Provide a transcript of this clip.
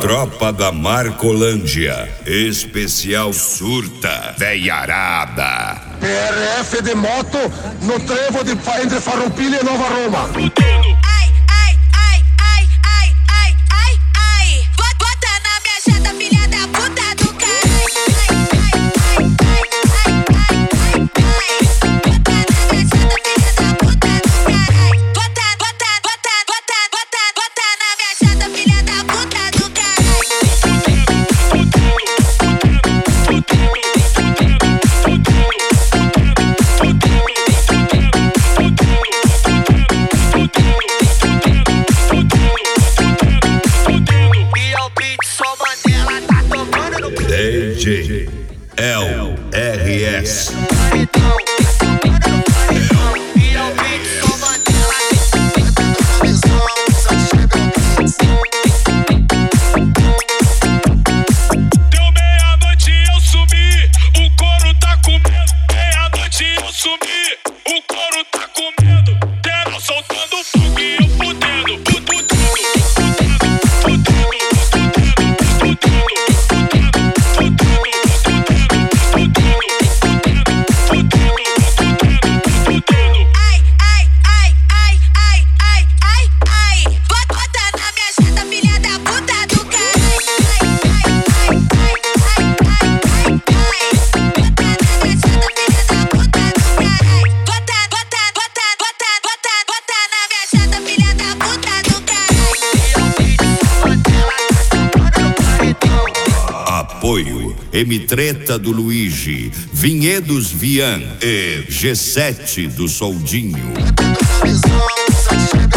tropa da Marcolândia. Especial surta, veiarada. PRF de moto no trevo entre Farroupilha e Nova Roma. Bota na minha janta, filha da puta do DJ LRS. Deu meia-noite eu sumi, o couro tá com medo. Meia-noite eu sumi, o couro tá com medo. Geral soltando fogo e eu fudendo. Apoio M-Treta do Luigi, Vinhedos Vian e G7 do Soldinho.